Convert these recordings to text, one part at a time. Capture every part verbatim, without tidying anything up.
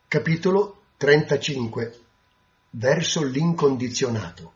Capitolo trentacinque. Verso l'incondizionato.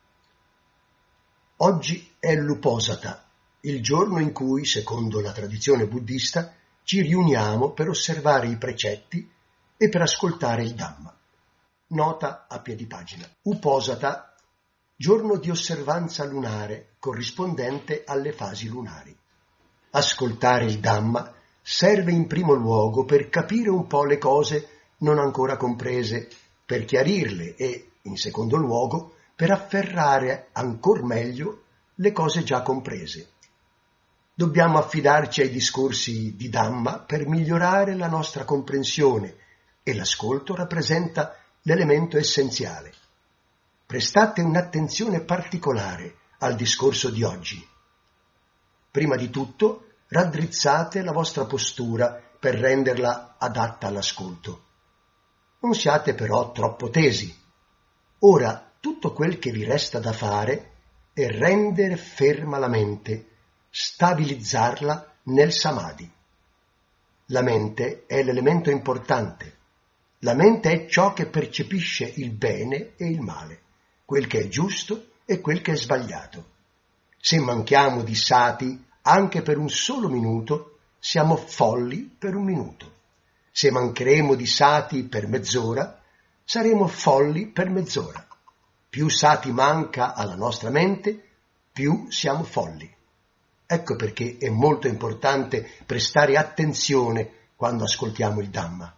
Oggi è l'Uposatha, il giorno in cui, secondo la tradizione buddista, ci riuniamo per osservare i precetti e per ascoltare il Dhamma. Nota a piedi pagina. Uposatha, giorno di osservanza lunare corrispondente alle fasi lunari. Ascoltare il Dhamma serve in primo luogo per capire un po' le cose non ancora comprese, per chiarirle e, in secondo luogo, per afferrare ancor meglio le cose già comprese. Dobbiamo affidarci ai discorsi di Dhamma per migliorare la nostra comprensione e l'ascolto rappresenta l'elemento essenziale. Prestate un'attenzione particolare al discorso di oggi. Prima di tutto, raddrizzate la vostra postura per renderla adatta all'ascolto. Non siate però troppo tesi. Ora, tutto quel che vi resta da fare è rendere ferma la mente, stabilizzarla nel samadhi. La mente è l'elemento importante. La mente è ciò che percepisce il bene e il male, quel che è giusto e quel che è sbagliato. Se manchiamo di sati anche per un solo minuto, siamo folli per un minuto. Se mancheremo di sati per mezz'ora, saremo folli per mezz'ora. Più sati manca alla nostra mente, più siamo folli. Ecco perché è molto importante prestare attenzione quando ascoltiamo il Dhamma.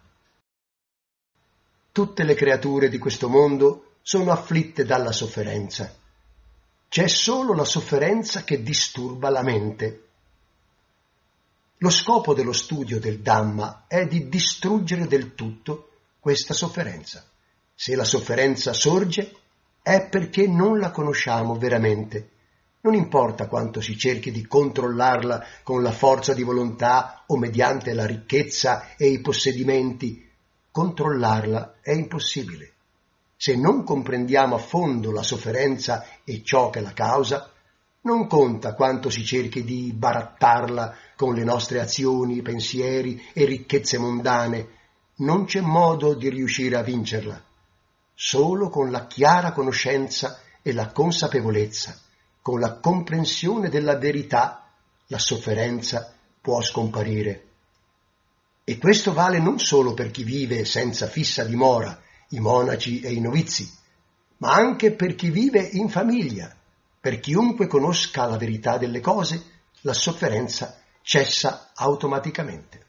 Tutte le creature di questo mondo sono afflitte dalla sofferenza. C'è solo la sofferenza che disturba la mente. Lo scopo dello studio del Dhamma è di distruggere del tutto questa sofferenza. Se la sofferenza sorge, è perché non la conosciamo veramente. Non importa quanto si cerchi di controllarla con la forza di volontà o mediante la ricchezza e i possedimenti, controllarla è impossibile. Se non comprendiamo a fondo la sofferenza e ciò che la causa, non conta quanto si cerchi di barattarla con le nostre azioni, pensieri e ricchezze mondane, non c'è modo di riuscire a vincerla. Solo con la chiara conoscenza e la consapevolezza, con la comprensione della verità, la sofferenza può scomparire. E questo vale non solo per chi vive senza fissa dimora, i monaci e i novizi, ma anche per chi vive in famiglia. Per chiunque conosca la verità delle cose, la sofferenza cessa automaticamente.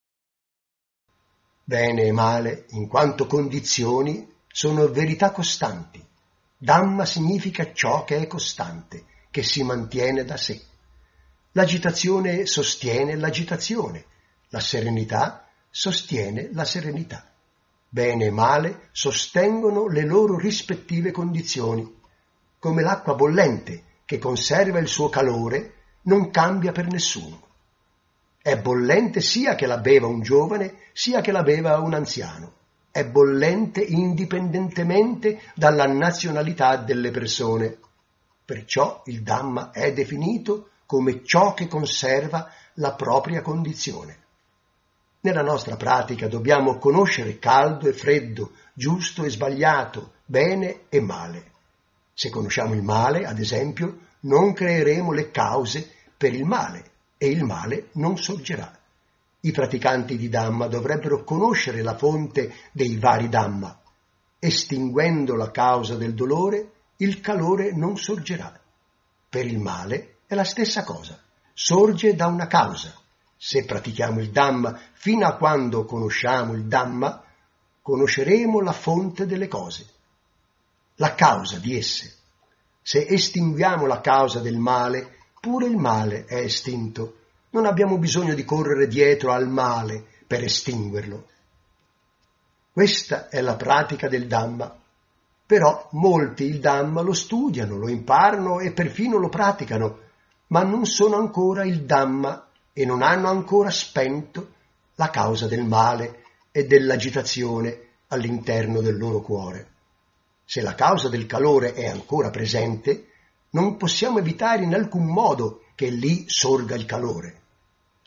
Bene e male, in quanto condizioni, sono verità costanti. Dhamma significa ciò che è costante, che si mantiene da sé. L'agitazione sostiene l'agitazione, la serenità sostiene la serenità. Bene e male sostengono le loro rispettive condizioni. Come l'acqua bollente, che conserva il suo calore, non cambia per nessuno. È bollente sia che la beva un giovane, sia che la beva un anziano. È bollente indipendentemente dalla nazionalità delle persone. Perciò il Dhamma è definito come ciò che conserva la propria condizione. Nella nostra pratica dobbiamo conoscere caldo e freddo, giusto e sbagliato, bene e male. Se conosciamo il male, ad esempio, non creeremo le cause per il male e il male non sorgerà. I praticanti di Dhamma dovrebbero conoscere la fonte dei vari Dhamma. Estinguendo la causa del dolore, il calore non sorgerà. Per il male è la stessa cosa. Sorge da una causa. Se pratichiamo il Dhamma fino a quando conosciamo il Dhamma, conosceremo la fonte delle cose, la causa di esse. Se estinguiamo la causa del male, pure il male è estinto. Non abbiamo bisogno di correre dietro al male per estinguerlo. Questa è la pratica del Dhamma. Però molti il Dhamma lo studiano, lo imparano e perfino lo praticano, ma non sono ancora il Dhamma e non hanno ancora spento la causa del male e dell'agitazione all'interno del loro cuore. Se la causa del calore è ancora presente, non possiamo evitare in alcun modo che lì sorga il calore.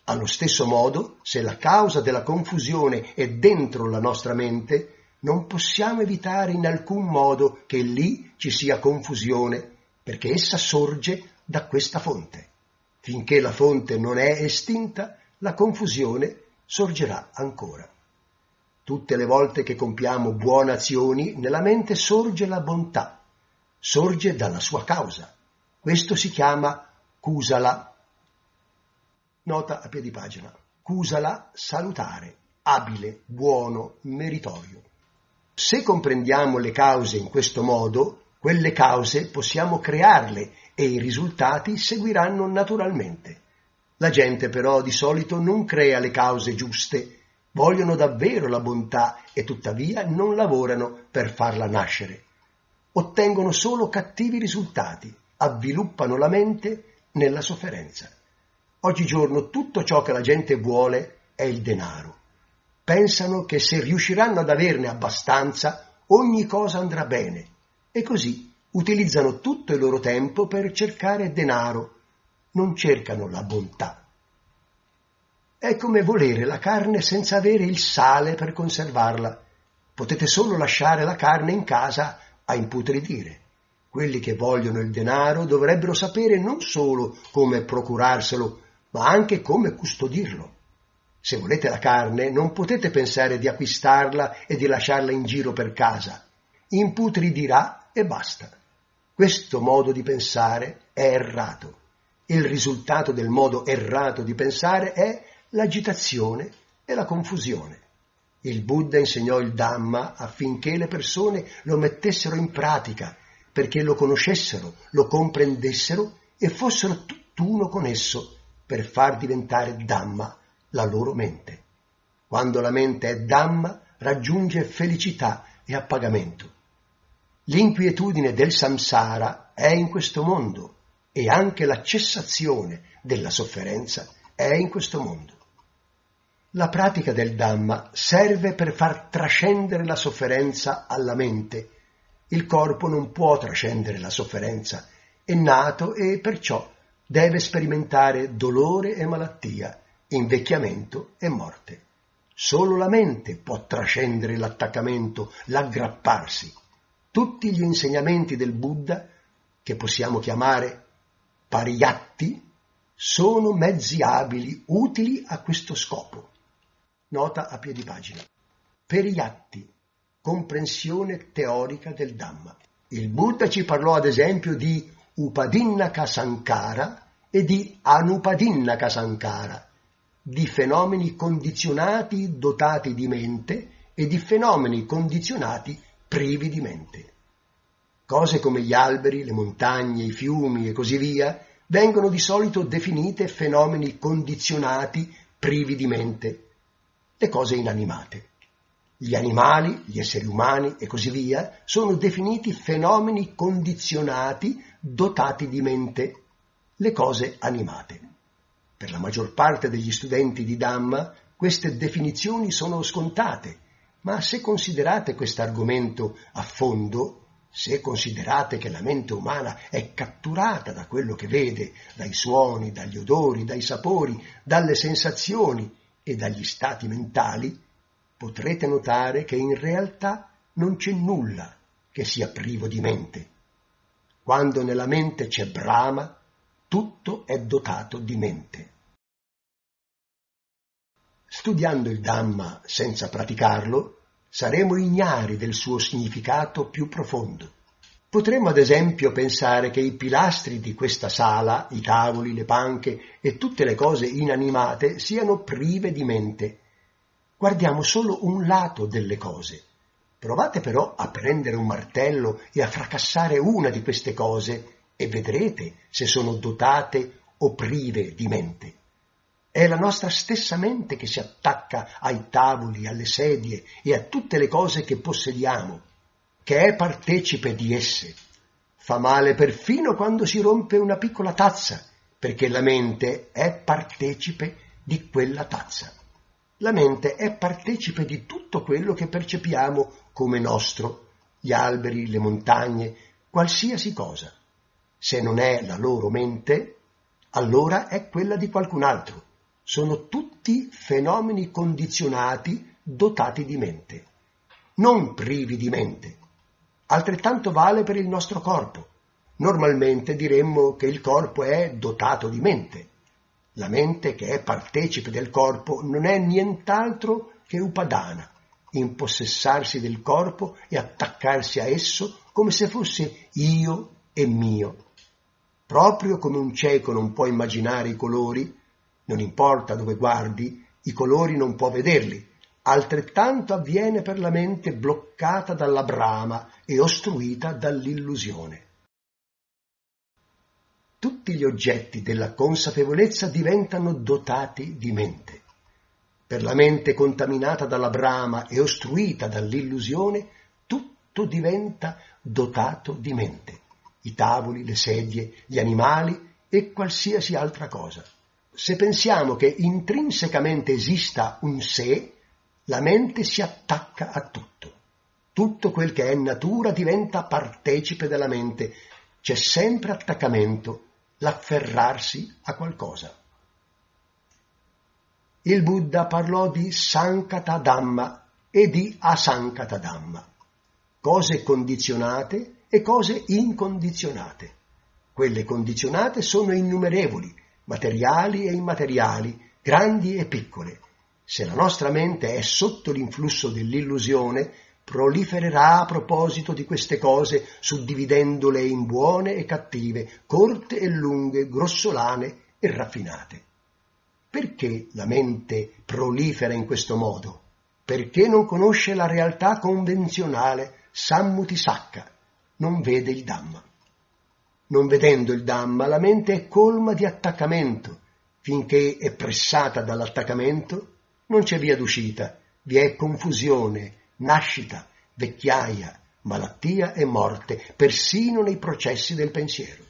Allo stesso modo, se la causa della confusione è dentro la nostra mente, non possiamo evitare in alcun modo che lì ci sia confusione, perché essa sorge da questa fonte. Finché la fonte non è estinta, la confusione sorgerà ancora. Tutte le volte che compiamo buone azioni, nella mente sorge la bontà, sorge dalla sua causa. Questo si chiama kusala. Nota a piedi pagina. Kusala, salutare, abile, buono, meritorio. Se comprendiamo le cause in questo modo, quelle cause possiamo crearle e i risultati seguiranno naturalmente. La gente però di solito non crea le cause giuste, vogliono davvero la bontà e tuttavia non lavorano per farla nascere. Ottengono solo cattivi risultati, avviluppano la mente nella sofferenza. Oggigiorno tutto ciò che la gente vuole è il denaro. Pensano che se riusciranno ad averne abbastanza, ogni cosa andrà bene, e così utilizzano tutto il loro tempo per cercare denaro, non cercano la bontà. È come volere la carne senza avere il sale per conservarla. Potete solo lasciare la carne in casa a imputridire. Quelli che vogliono il denaro dovrebbero sapere non solo come procurarselo, ma anche come custodirlo. Se volete la carne, non potete pensare di acquistarla e di lasciarla in giro per casa. Imputridirà e basta. Questo modo di pensare è errato. Il risultato del modo errato di pensare è l'agitazione e la confusione. Il Buddha insegnò il Dhamma affinché le persone lo mettessero in pratica, perché lo conoscessero, lo comprendessero e fossero tutt'uno con esso per far diventare Dhamma la loro mente. Quando la mente è Dhamma, raggiunge felicità e appagamento. L'inquietudine del samsara è in questo mondo e anche la cessazione della sofferenza è in questo mondo. La pratica del Dhamma serve per far trascendere la sofferenza alla mente. Il corpo non può trascendere la sofferenza, è nato e perciò deve sperimentare dolore e malattia, invecchiamento e morte. Solo la mente può trascendere l'attaccamento, l'aggrapparsi. Tutti gli insegnamenti del Buddha, che possiamo chiamare pariyatti, sono mezzi abili, utili a questo scopo. Nota a piedi pagina. Pariyatti, comprensione teorica del Dhamma. Il Buddha ci parlò ad esempio di Upadinaka Sankara e di Anupadinaka Sankara, di fenomeni condizionati dotati di mente e di fenomeni condizionati privi di mente. Cose come gli alberi, le montagne, i fiumi e così via vengono di solito definite fenomeni condizionati privi di mente. Le cose inanimate. Gli animali, gli esseri umani e così via sono definiti fenomeni condizionati dotati di mente, le cose animate. Per la maggior parte degli studenti di Dhamma queste definizioni sono scontate, ma se considerate questo argomento a fondo, se considerate che la mente umana è catturata da quello che vede, dai suoni, dagli odori, dai sapori, dalle sensazioni e dagli stati mentali, potrete notare che in realtà non c'è nulla che sia privo di mente. Quando nella mente c'è Brahma, tutto è dotato di mente. Studiando il Dhamma senza praticarlo, saremo ignari del suo significato più profondo. Potremmo ad esempio pensare che i pilastri di questa sala, i tavoli, le panche e tutte le cose inanimate siano prive di mente. Guardiamo solo un lato delle cose. Provate però a prendere un martello e a fracassare una di queste cose e vedrete se sono dotate o prive di mente. È la nostra stessa mente che si attacca ai tavoli, alle sedie e a tutte le cose che possediamo, che è partecipe di esse. Fa male perfino quando si rompe una piccola tazza, perché la mente è partecipe di quella tazza. La mente è partecipe di tutto quello che percepiamo come nostro, gli alberi, le montagne, qualsiasi cosa. Se non è la loro mente, allora è quella di qualcun altro. sono tutti fenomeni condizionati dotati di mente, non privi di mente. Altrettanto vale per il nostro corpo. Normalmente diremmo che il corpo è dotato di mente. La mente, che è partecipe del corpo, non è nient'altro che upadana, impossessarsi del corpo e attaccarsi a esso come se fosse io e mio. Proprio come un cieco non può immaginare i colori, non importa dove guardi, i colori non può vederli, altrettanto avviene per la mente bloccata dalla brama e ostruita dall'illusione. Tutti gli oggetti della consapevolezza diventano dotati di mente. Per la mente contaminata dalla brama e ostruita dall'illusione, tutto diventa dotato di mente. I tavoli, le sedie, gli animali e qualsiasi altra cosa. Se pensiamo che intrinsecamente esista un sé, la mente si attacca a tutto. Tutto quel che è natura diventa partecipe della mente. C'è sempre attaccamento, l'afferrarsi a qualcosa. Il Buddha parlò di Sankata Dhamma e di Asankata Dhamma, cose condizionate e cose incondizionate. Quelle condizionate sono innumerevoli, materiali e immateriali, grandi e piccole. Se la nostra mente è sotto l'influsso dell'illusione, prolifererà a proposito di queste cose, suddividendole in buone e cattive, corte e lunghe, grossolane e raffinate. Perché la mente prolifera in questo modo? Perché non conosce la realtà convenzionale, sammutisakka, non vede il Dhamma. Non vedendo il Dhamma, la mente è colma di attaccamento. Finché è pressata dall'attaccamento, non c'è via d'uscita, vi è confusione, nascita, vecchiaia, malattia e morte, persino nei processi del pensiero.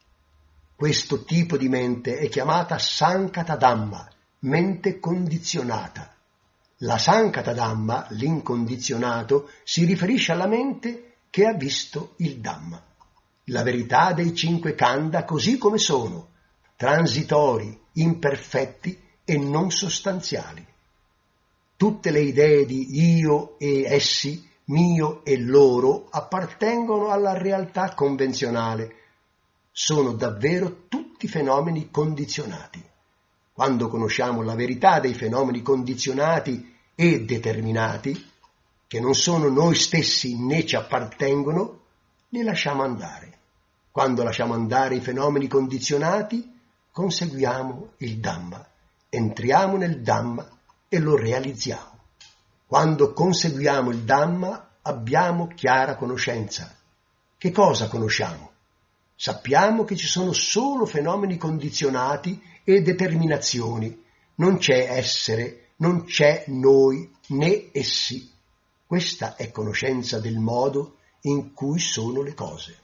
Questo tipo di mente è chiamata Sankata Dhamma, mente condizionata. La Sankata Dhamma, l'incondizionato, si riferisce alla mente che ha visto il Dhamma. La verità dei cinque khandha così come sono, transitori, imperfetti e non sostanziali. Tutte le idee di io e essi, mio e loro, appartengono alla realtà convenzionale. Sono davvero tutti fenomeni condizionati. Quando conosciamo la verità dei fenomeni condizionati e determinati, che non sono noi stessi né ci appartengono, li lasciamo andare. Quando lasciamo andare i fenomeni condizionati, conseguiamo il Dhamma, entriamo nel Dhamma e lo realizziamo. Quando conseguiamo il Dhamma abbiamo chiara conoscenza. Che cosa conosciamo? Sappiamo che ci sono solo fenomeni condizionati e determinazioni. Non c'è essere, non c'è noi né essi. Questa è conoscenza del modo in cui sono le cose.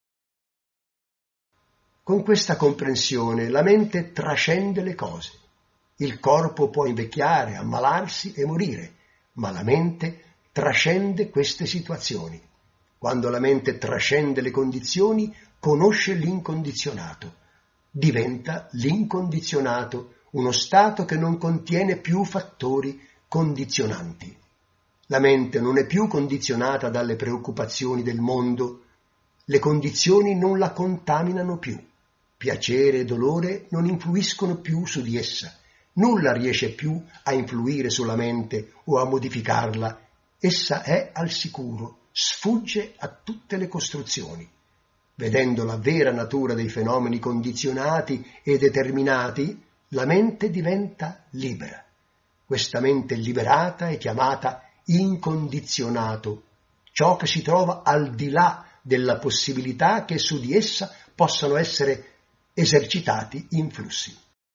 Con questa comprensione la mente trascende le cose. Il corpo può invecchiare, ammalarsi e morire, ma la mente trascende queste situazioni. Quando la mente trascende le condizioni, conosce l'incondizionato. Diventa l'incondizionato, uno stato che non contiene più fattori condizionanti. La mente non è più condizionata dalle preoccupazioni del mondo. Le condizioni non la contaminano più. Piacere e dolore non influiscono più su di essa. Nulla riesce più a influire sulla mente o a modificarla. Essa è al sicuro, sfugge a tutte le costruzioni. Vedendo la vera natura dei fenomeni condizionati e determinati, la mente diventa libera. Questa mente liberata è chiamata incondizionato, ciò che si trova al di là della possibilità che su di essa possano essere esercitati influssi.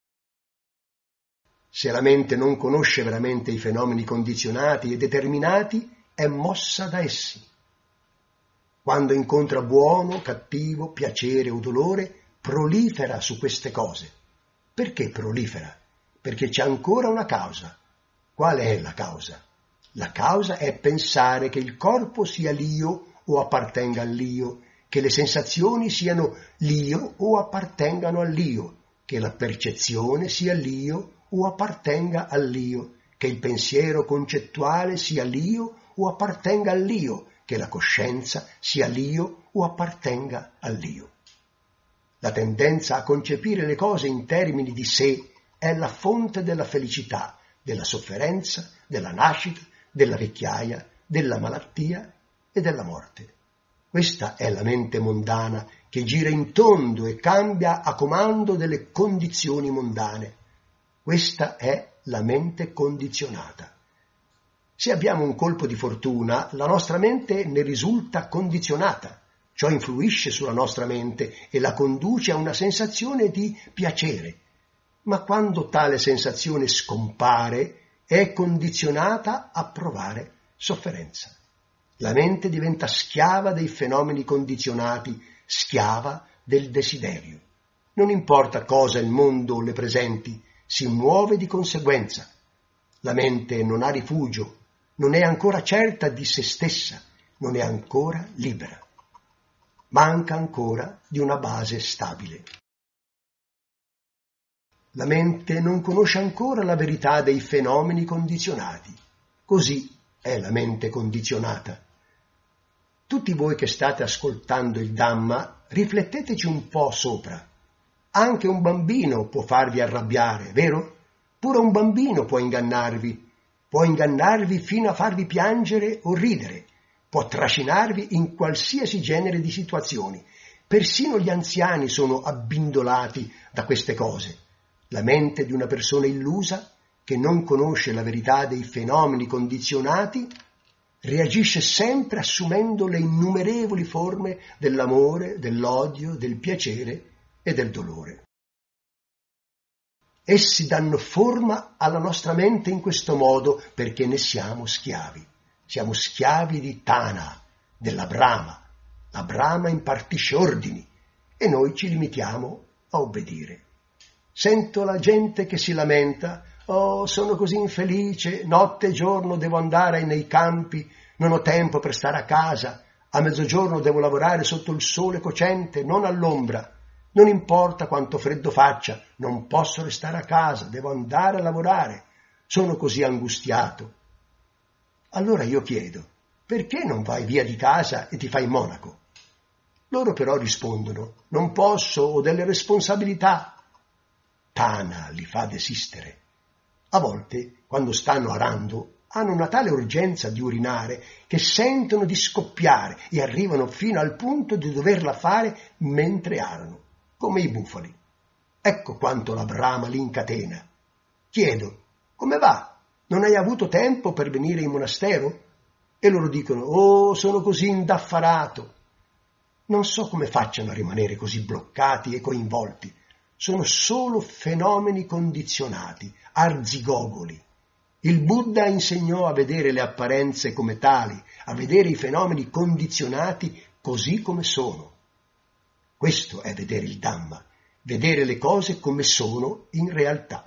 Se la mente non conosce veramente i fenomeni condizionati e determinati, è mossa da essi. Quando incontra buono, cattivo, piacere o dolore, prolifera su queste cose. Perché prolifera? Perché c'è ancora una causa. Qual è la causa? La causa è pensare che il corpo sia l'io o appartenga all'io, che le sensazioni siano l'io o appartengano all'io, che la percezione sia l'io o appartenga all'io, che il pensiero concettuale sia l'io o appartenga all'io, che la coscienza sia l'io o appartenga all'io. La tendenza a concepire le cose in termini di sé è la fonte della felicità, della sofferenza, della nascita, della vecchiaia, della malattia e della morte. Questa è la mente mondana che gira in tondo e cambia a comando delle condizioni mondane. Questa è la mente condizionata. Se abbiamo un colpo di fortuna, la nostra mente ne risulta condizionata. Ciò influisce sulla nostra mente e la conduce a una sensazione di piacere. Ma quando tale sensazione scompare, è condizionata a provare sofferenza. La mente diventa schiava dei fenomeni condizionati, schiava del desiderio. Non importa cosa il mondo le presenti, si muove di conseguenza. La mente non ha rifugio, non è ancora certa di se stessa, non è ancora libera. Manca ancora di una base stabile. La mente non conosce ancora la verità dei fenomeni condizionati. Così è la mente condizionata. Tutti voi che state ascoltando il Dhamma, rifletteteci un po' sopra. Anche un bambino può farvi arrabbiare, vero? Pure un bambino può ingannarvi. Può ingannarvi fino a farvi piangere o ridere. Può trascinarvi in qualsiasi genere di situazioni. Persino gli anziani sono abbindolati da queste cose. La mente di una persona illusa, che non conosce la verità dei fenomeni condizionati, reagisce sempre assumendo le innumerevoli forme dell'amore, dell'odio, del piacere e del dolore. Essi danno forma alla nostra mente in questo modo perché ne siamo schiavi. Siamo schiavi di Tana, della Brahma. La Brahma impartisce ordini e noi ci limitiamo a obbedire. Sento la gente che si lamenta: «Oh, sono così infelice, notte e giorno devo andare nei campi, non ho tempo per stare a casa, a mezzogiorno devo lavorare sotto il sole cocente, non all'ombra. Non importa quanto freddo faccia, non posso restare a casa, devo andare a lavorare, sono così angustiato». Allora io chiedo: perché non vai via di casa e ti fai monaco? Loro però rispondono: non posso, ho delle responsabilità. Tana li fa desistere. A volte, quando stanno arando, hanno una tale urgenza di urinare che sentono di scoppiare e arrivano fino al punto di doverla fare mentre arano, come i bufali. Ecco quanto la Brahma li incatena. Chiedo: come va? Non hai avuto tempo per venire in monastero? E loro dicono: oh, sono così indaffarato. Non so come facciano a rimanere così bloccati e coinvolti. Sono solo fenomeni condizionati, arzigogoli. Il Buddha insegnò a vedere le apparenze come tali, a vedere i fenomeni condizionati così come sono. Questo è vedere il Dhamma, vedere le cose come sono in realtà.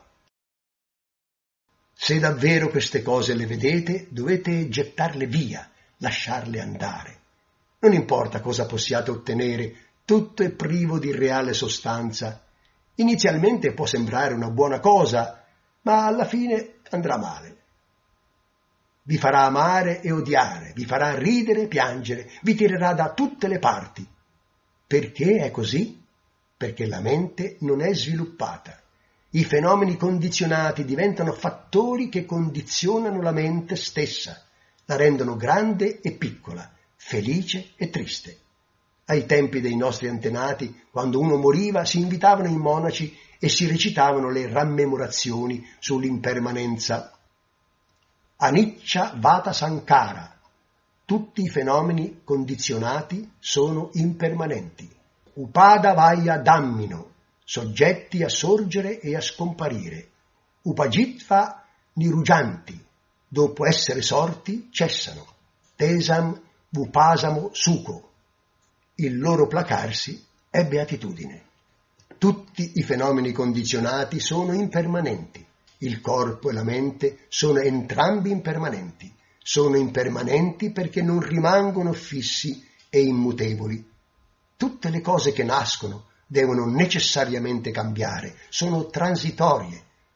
Se davvero queste cose le vedete, dovete gettarle via, lasciarle andare. Non importa cosa possiate ottenere, tutto è privo di reale sostanza. Inizialmente può sembrare una buona cosa, ma alla fine andrà male. Vi farà amare e odiare, vi farà ridere e piangere, vi tirerà da tutte le parti. Perché è così? Perché la mente non è sviluppata. I fenomeni condizionati diventano fattori che condizionano la mente stessa, la rendono grande e piccola, felice e triste. Ai tempi dei nostri antenati, quando uno moriva, si invitavano i monaci e si recitavano le rammemorazioni sull'impermanenza. Anicca Vata Sankara. Tutti i fenomeni condizionati sono impermanenti. Upada Vaya Dhammino. Soggetti a sorgere e a scomparire. Upajitva Nirujanti. Dopo essere sorti, cessano. Tesam Vupasamo Sukho. Il loro placarsi è beatitudine. Tutti i fenomeni condizionati sono impermanenti. Il corpo e la mente sono entrambi impermanenti. Sono impermanenti perché non rimangono fissi e immutevoli. Tutte le cose che nascono devono necessariamente cambiare, sono transitorie.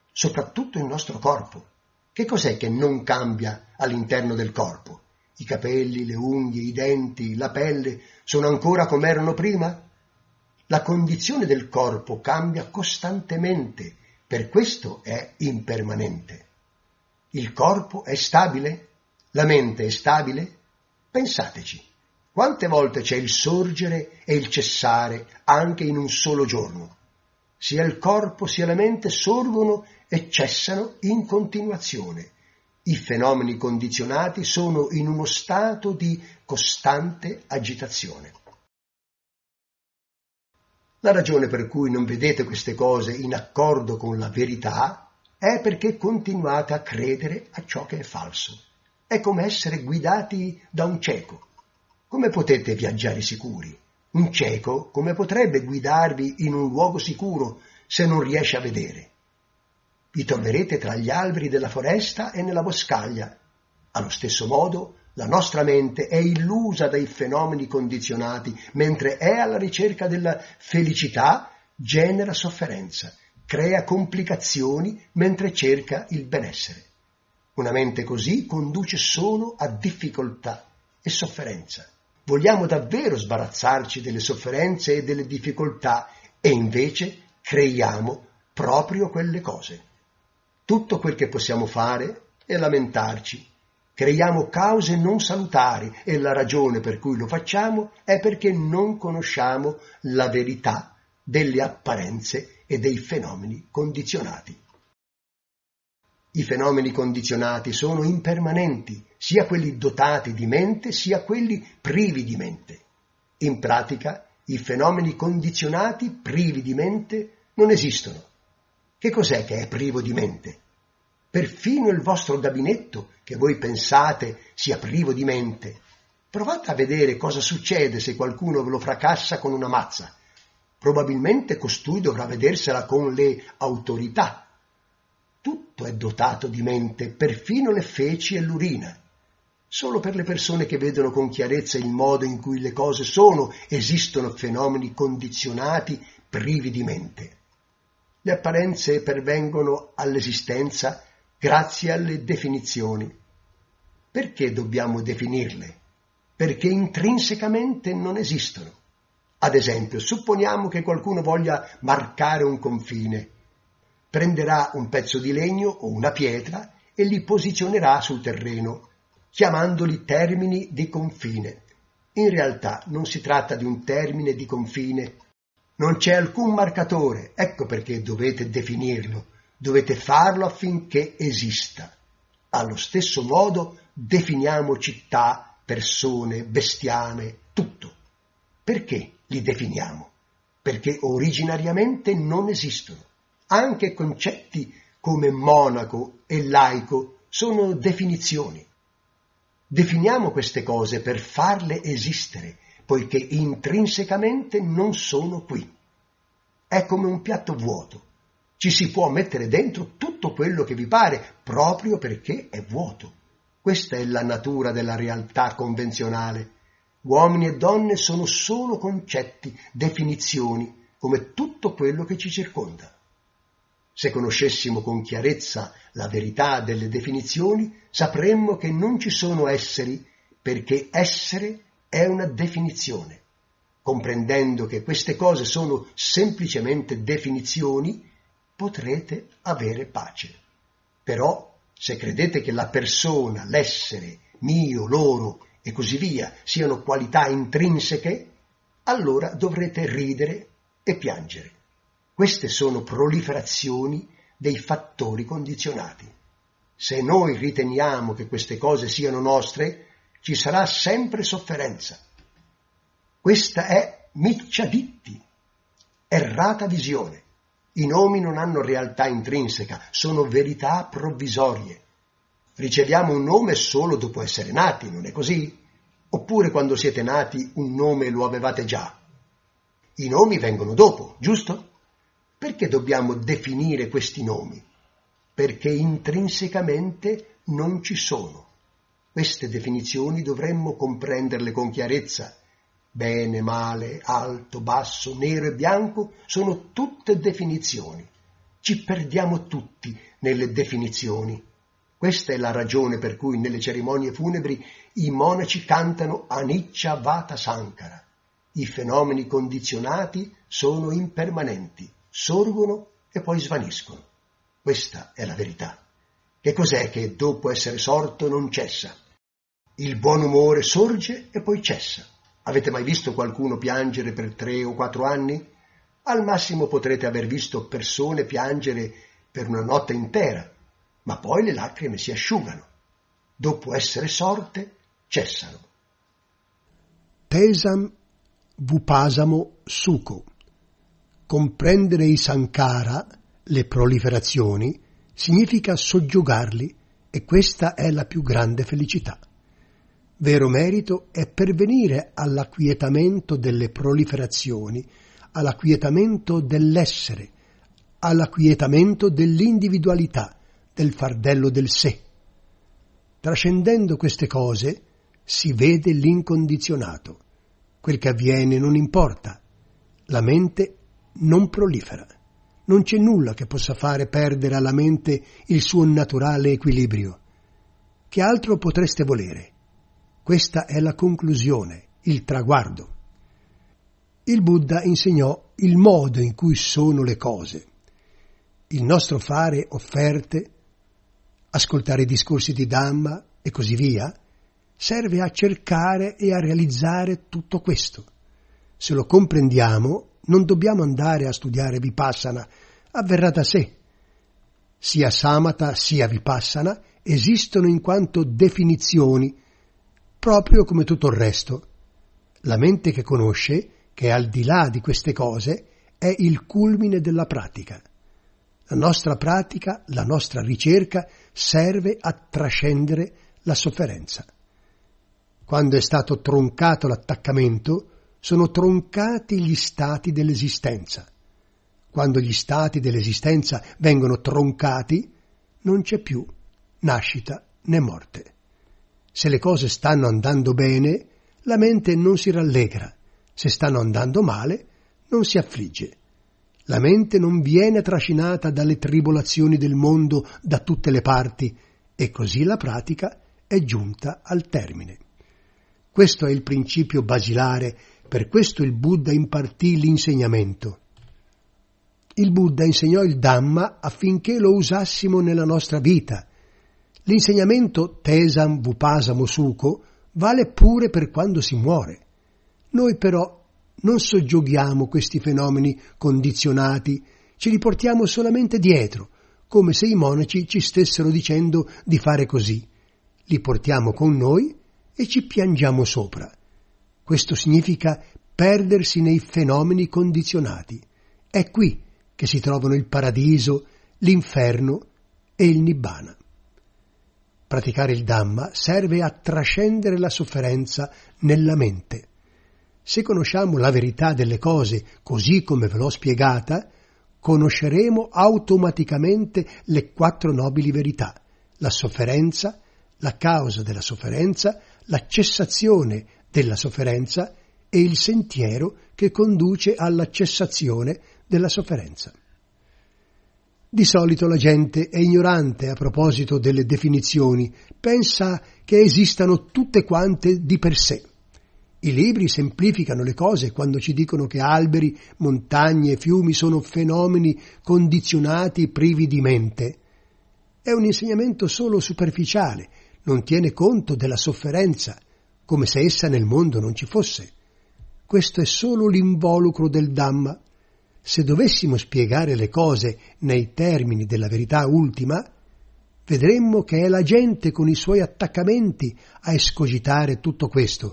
soprattutto il nostro corpo. Che cos'è che non cambia all'interno del corpo? I capelli, le unghie, i denti, la pelle sono ancora come erano prima? La condizione del corpo cambia costantemente, per questo è impermanente. Il corpo è stabile? La mente è stabile? Pensateci, quante volte c'è il sorgere e il cessare anche in un solo giorno? Sia il corpo sia la mente sorgono e cessano in continuazione. I fenomeni condizionati sono in uno stato di costante agitazione. La ragione per cui non vedete queste cose in accordo con la verità è perché continuate a credere a ciò che è falso. È come essere guidati da un cieco. Come potete viaggiare sicuri? Un cieco come potrebbe guidarvi in un luogo sicuro se non riesce a vedere? Vi troverete tra gli alberi della foresta e nella boscaglia. Allo stesso modo, la nostra mente è illusa dai fenomeni condizionati, mentre è alla ricerca della felicità, genera sofferenza, crea complicazioni mentre cerca il benessere. Una mente così conduce solo a difficoltà e sofferenza. Vogliamo davvero sbarazzarci delle sofferenze e delle difficoltà e invece creiamo proprio quelle cose. Tutto quel che possiamo fare è lamentarci. Creiamo cause non salutari e la ragione per cui lo facciamo è perché non conosciamo la verità delle apparenze e dei fenomeni condizionati. I fenomeni condizionati sono impermanenti, sia quelli dotati di mente sia quelli privi di mente. In pratica, i fenomeni condizionati privi di mente non esistono. Che cos'è che è privo di mente? Perfino il vostro gabinetto, che voi pensate sia privo di mente. Provate a vedere cosa succede se qualcuno ve lo fracassa con una mazza. Probabilmente costui dovrà vedersela con le autorità. Tutto è dotato di mente, perfino le feci e l'urina. Solo per le persone che vedono con chiarezza il modo in cui le cose sono, esistono fenomeni condizionati privi di mente. Le apparenze pervengono all'esistenza grazie alle definizioni. Perché dobbiamo definirle? Perché intrinsecamente non esistono. Ad esempio, supponiamo che qualcuno voglia marcare un confine. Prenderà un pezzo di legno o una pietra e li posizionerà sul terreno, chiamandoli termini di confine. In realtà non si tratta di un termine di confine. Non c'è alcun marcatore, ecco perché dovete definirlo. Dovete farlo affinché esista. Allo stesso modo definiamo città, persone, bestiame, tutto. Perché li definiamo? Perché originariamente non esistono. Anche concetti come monaco e laico sono definizioni. Definiamo queste cose per farle esistere, poiché intrinsecamente non sono qui. È come un piatto vuoto. Ci si può mettere dentro tutto quello che vi pare, proprio perché è vuoto. Questa è la natura della realtà convenzionale. Uomini e donne sono solo concetti, definizioni, come tutto quello che ci circonda. Se conoscessimo con chiarezza la verità delle definizioni, sapremmo che non ci sono esseri, perché essere è una definizione. Comprendendo che queste cose sono semplicemente definizioni, potrete avere pace. Però, se credete che la persona, l'essere, mio, loro e così via siano qualità intrinseche, allora dovrete ridere e piangere. Queste sono proliferazioni dei fattori condizionati. Se noi riteniamo che queste cose siano nostre, ci sarà sempre sofferenza. Questa è miccia ditti, errata visione. I nomi non hanno realtà intrinseca, sono verità provvisorie. Riceviamo un nome solo dopo essere nati, non è così? Oppure quando siete nati un nome lo avevate già? I nomi vengono dopo, giusto? Perché dobbiamo definire questi nomi? Perché intrinsecamente non ci sono. Queste definizioni dovremmo comprenderle con chiarezza. Bene, male, alto, basso, nero e bianco sono tutte definizioni. ci perdiamo tutti nelle definizioni. Questa è la ragione per cui nelle cerimonie funebri i monaci cantano Anicca Vata Sankara. I fenomeni condizionati sono impermanenti, sorgono e poi svaniscono. Questa è la verità. Che cos'è che dopo essere sorto non cessa? Il buon umore sorge e poi cessa. Avete mai visto qualcuno piangere per tre o quattro anni? Al massimo potrete aver visto persone piangere per una notte intera, ma poi le lacrime si asciugano. Dopo essere sorte, cessano. Tesam Vupasamo Sukho. Comprendere i Sankara, le proliferazioni, significa soggiogarli, e questa è la più grande felicità. Vero merito è pervenire all'acquietamento delle proliferazioni, all'acquietamento dell'essere, all'acquietamento dell'individualità, del fardello del sé. Trascendendo queste cose si vede l'incondizionato. Quel che avviene non importa. La mente non prolifera. Non c'è nulla che possa fare perdere alla mente il suo naturale equilibrio. Che altro potreste volere? Questa è la conclusione, il traguardo. Il Buddha insegnò il modo in cui sono le cose. Il nostro fare offerte, ascoltare i discorsi di Dhamma e così via, serve a cercare e a realizzare tutto questo. Se lo comprendiamo, non dobbiamo andare a studiare Vipassana, avverrà da sé. Sia Samatha sia Vipassana esistono in quanto definizioni, proprio come tutto il resto. La mente che conosce, che è al di là di queste cose, è il culmine della pratica. La nostra pratica, la nostra ricerca serve a trascendere la sofferenza. Quando è stato troncato l'attaccamento, sono troncati gli stati dell'esistenza. Quando gli stati dell'esistenza vengono troncati, non c'è più nascita né morte. Se le cose stanno andando bene, la mente non si rallegra. Se stanno andando male, non si affligge. La mente non viene trascinata dalle tribolazioni del mondo da tutte le parti, e così la pratica è giunta al termine. Questo è il principio basilare, per questo il Buddha impartì l'insegnamento. Il Buddha insegnò il Dhamma affinché lo usassimo nella nostra vita. L'insegnamento Tesam Vupasamo Sukho vale pure per quando si muore. Noi però non soggioghiamo questi fenomeni condizionati, ci li portiamo solamente dietro, come se i monaci ci stessero dicendo di fare così. Li portiamo con noi e ci piangiamo sopra. Questo significa perdersi nei fenomeni condizionati. È qui che si trovano il paradiso, l'inferno e il nibbana. Praticare il Dhamma serve a trascendere la sofferenza nella mente. Se conosciamo la verità delle cose così come ve l'ho spiegata, conosceremo automaticamente le quattro nobili verità: la sofferenza, la causa della sofferenza, la cessazione della sofferenza e il sentiero che conduce alla cessazione della sofferenza. Di solito la gente è ignorante a proposito delle definizioni, pensa che esistano tutte quante di per sé. I libri semplificano le cose quando ci dicono che alberi, montagne e fiumi sono fenomeni condizionati privi di mente. È un insegnamento solo superficiale, non tiene conto della sofferenza, come se essa nel mondo non ci fosse. Questo è solo l'involucro del Dhamma. Se dovessimo spiegare le cose nei termini della verità ultima, vedremmo che è la gente con i suoi attaccamenti a escogitare tutto questo.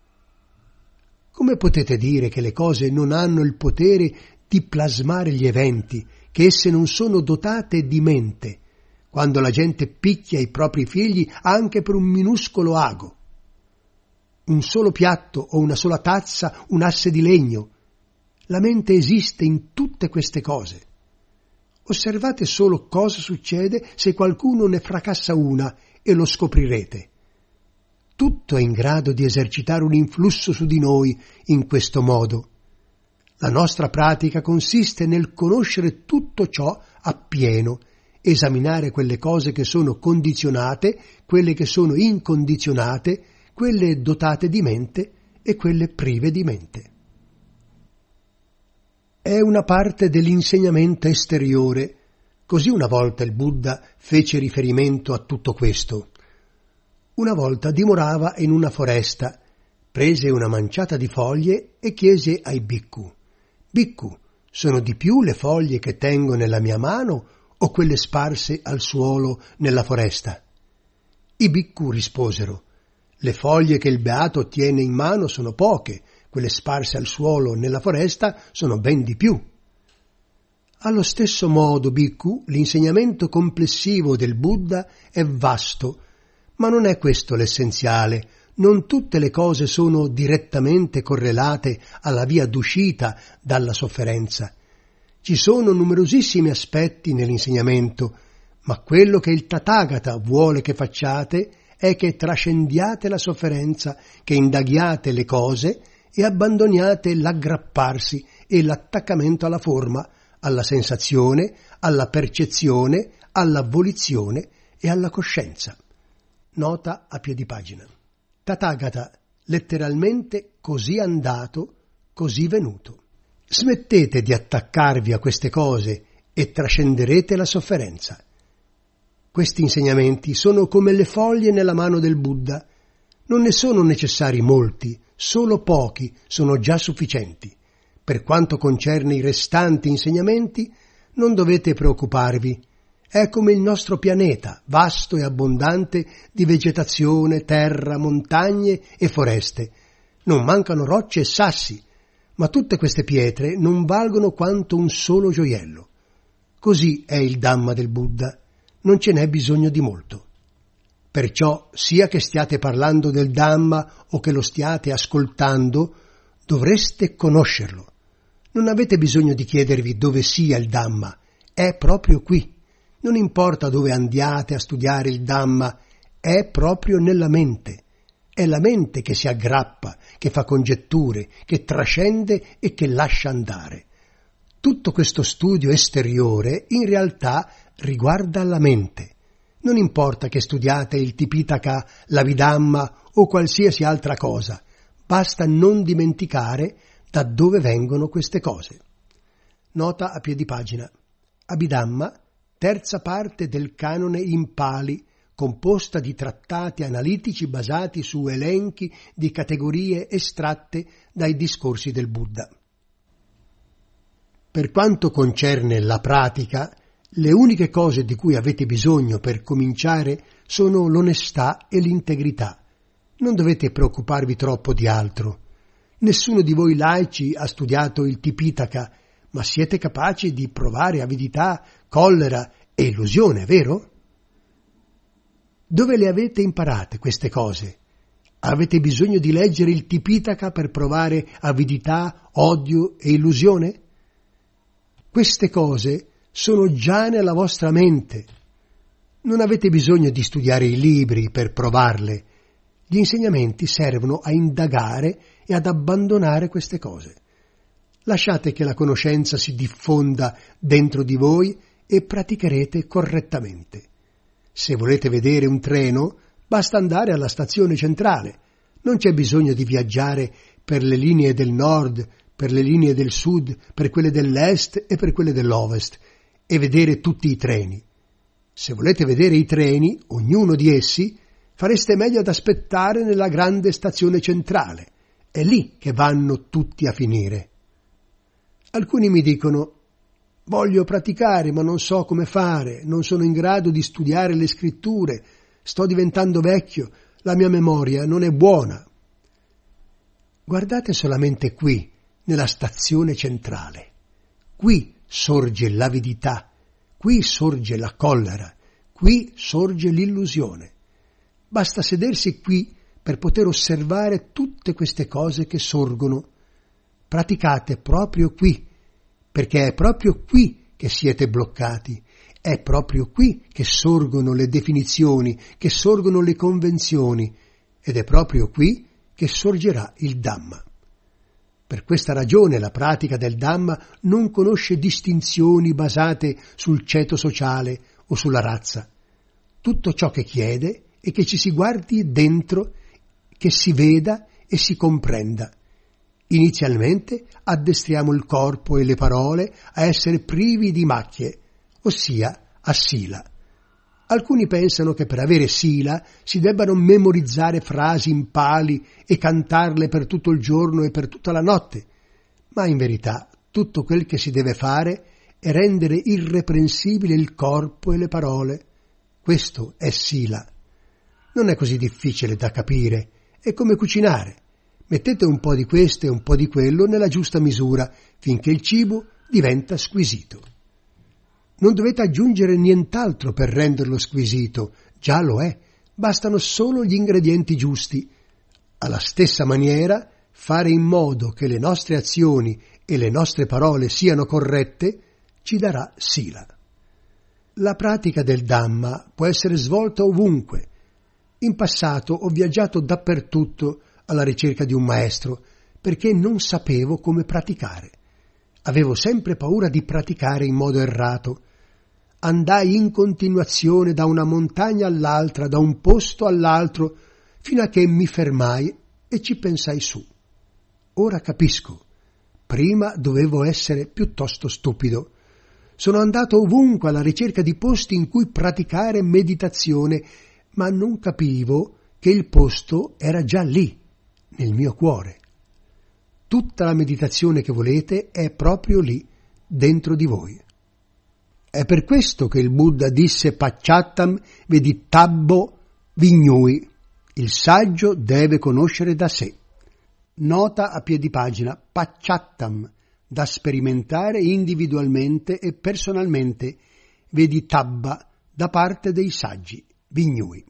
Come potete dire che le cose non hanno il potere di plasmare gli eventi, che esse non sono dotate di mente, quando la gente picchia i propri figli anche per un minuscolo ago? Un solo piatto o una sola tazza, un asse di legno. La mente esiste in tutte queste cose. Osservate solo cosa succede se qualcuno ne fracassa una e lo scoprirete. Tutto è in grado di esercitare un influsso su di noi in questo modo. La nostra pratica consiste nel conoscere tutto ciò appieno, esaminare quelle cose che sono condizionate, quelle che sono incondizionate, quelle dotate di mente e quelle prive di mente. È una parte dell'insegnamento esteriore. Così una volta il Buddha fece riferimento a tutto questo. Una volta dimorava in una foresta, prese una manciata di foglie e chiese ai bhikkhu: «Bhikkhu, sono di più le foglie che tengo nella mia mano o quelle sparse al suolo nella foresta?» I bhikkhu risposero: «Le foglie che il beato tiene in mano sono poche, quelle sparse al suolo nella foresta sono ben di più». Allo stesso modo, bhikkhu, l'insegnamento complessivo del Buddha è vasto, ma non è questo l'essenziale. Non tutte le cose sono direttamente correlate alla via d'uscita dalla sofferenza. Ci sono numerosissimi aspetti nell'insegnamento, ma quello che il Tathagata vuole che facciate è che trascendiate la sofferenza, che indaghiate le cose e abbandoniate l'aggrapparsi e l'attaccamento alla forma, alla sensazione, alla percezione, alla volizione e alla coscienza. Nota a piedi pagina. Tathagata, letteralmente così andato, così venuto. Smettete di attaccarvi a queste cose e trascenderete la sofferenza. Questi insegnamenti sono come le foglie nella mano del Buddha. Non ne sono necessari molti, solo pochi sono già sufficienti. Per quanto concerne i restanti insegnamenti, non dovete preoccuparvi. È come il nostro pianeta, vasto e abbondante di vegetazione, terra, montagne e foreste. Non mancano rocce e sassi, ma tutte queste pietre non valgono quanto un solo gioiello. Così è il Dhamma del Buddha, non ce n'è bisogno di molto. Perciò, sia che stiate parlando del Dhamma o che lo stiate ascoltando, dovreste conoscerlo. Non avete bisogno di chiedervi dove sia il Dhamma, è proprio qui. Non importa dove andiate a studiare il Dhamma, è proprio nella mente. È la mente che si aggrappa, che fa congetture, che trascende e che lascia andare. Tutto questo studio esteriore in realtà riguarda la mente. Non importa che studiate il Tipitaka, l'Abhidhamma o qualsiasi altra cosa, basta non dimenticare da dove vengono queste cose. Nota a piedi pagina. Abhidhamma, terza parte del canone in Pali, composta di trattati analitici basati su elenchi di categorie estratte dai discorsi del Buddha. Per quanto concerne la pratica, le uniche cose di cui avete bisogno per cominciare sono l'onestà e l'integrità. Non dovete preoccuparvi troppo di altro. Nessuno di voi laici ha studiato il Tipitaka, ma siete capaci di provare avidità, collera e illusione, vero? Dove le avete imparate queste cose? Avete bisogno di leggere il Tipitaka per provare avidità, odio e illusione? Queste cose sono già nella vostra mente. Non avete bisogno di studiare i libri per provarle. Gli insegnamenti servono a indagare e ad abbandonare queste cose. Lasciate che la conoscenza si diffonda dentro di voi e praticherete correttamente. Se volete vedere un treno, basta andare alla stazione centrale. Non c'è bisogno di viaggiare per le linee del nord, per le linee del sud, per quelle dell'est e per quelle dell'ovest, e vedere tutti i treni. Se volete vedere i treni, ognuno di essi, fareste meglio ad aspettare nella grande stazione centrale. È lì che vanno tutti a finire. Alcuni mi dicono: voglio praticare, ma non so come fare, non sono in grado di studiare le scritture, sto diventando vecchio, la mia memoria non è buona. Guardate solamente qui, nella stazione centrale. Qui sorge l'avidità, qui sorge la collera, qui sorge l'illusione. Basta sedersi qui per poter osservare tutte queste cose che sorgono. Praticate proprio qui, perché è proprio qui che siete bloccati, è proprio qui che sorgono le definizioni, che sorgono le convenzioni, ed è proprio qui che sorgerà il Dhamma. Per questa ragione la pratica del Dhamma non conosce distinzioni basate sul ceto sociale o sulla razza. Tutto ciò che chiede è che ci si guardi dentro, che si veda e si comprenda. Inizialmente addestriamo il corpo e le parole a essere privi di macchie, ossia a sila. Alcuni pensano che per avere sila si debbano memorizzare frasi in pali e cantarle per tutto il giorno e per tutta la notte, ma in verità tutto quel che si deve fare è rendere irreprensibile il corpo e le parole. Questo è sila. Non è così difficile da capire, è come cucinare. Mettete un po' di questo e un po' di quello nella giusta misura, finché il cibo diventa squisito. Non dovete aggiungere nient'altro per renderlo squisito, già lo è, bastano solo gli ingredienti giusti. Alla stessa maniera, fare in modo che le nostre azioni e le nostre parole siano corrette ci darà sila. La pratica del Dhamma può essere svolta ovunque. In passato ho viaggiato dappertutto alla ricerca di un maestro, perché non sapevo come praticare. Avevo sempre paura di praticare in modo errato. Andai in continuazione da una montagna all'altra, da un posto all'altro, fino a che mi fermai e ci pensai su. Ora capisco. Prima dovevo essere piuttosto stupido. Sono andato ovunque alla ricerca di posti in cui praticare meditazione, ma non capivo che il posto era già lì, nel mio cuore. Tutta la meditazione che volete è proprio lì, dentro di voi. È per questo che il Buddha disse Pacchattam Vedittabbo Vignui. Il saggio deve conoscere da sé. Nota a piedi pagina Pacchattam, da sperimentare individualmente e personalmente, Vedittabba, da parte dei saggi, Vignui.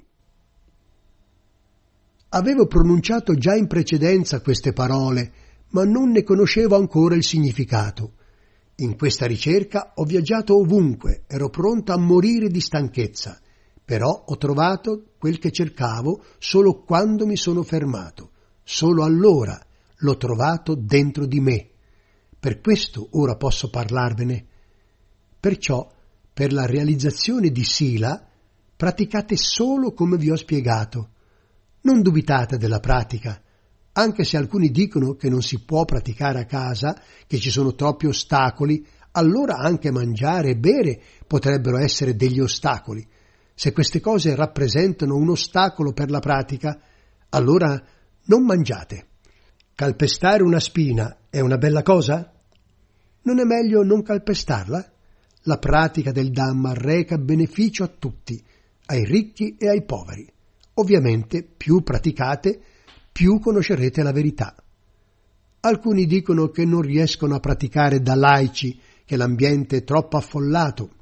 Avevo pronunciato già in precedenza queste parole, ma non ne conoscevo ancora il significato. In questa ricerca ho viaggiato ovunque, ero pronto a morire di stanchezza, però ho trovato quel che cercavo solo quando mi sono fermato. Solo allora l'ho trovato dentro di me. Per questo ora posso parlarvene. Perciò, per la realizzazione di Sila, praticate solo come vi ho spiegato. Non dubitate della pratica. Anche se alcuni dicono che non si può praticare a casa, che ci sono troppi ostacoli, allora anche mangiare e bere potrebbero essere degli ostacoli. Se queste cose rappresentano un ostacolo per la pratica, allora non mangiate. Calpestare una spina è una bella cosa? Non è meglio non calpestarla? La pratica del Dhamma reca beneficio a tutti, ai ricchi e ai poveri. Ovviamente, più praticate, più conoscerete la verità. Alcuni dicono che non riescono a praticare da laici, che l'ambiente è troppo affollato.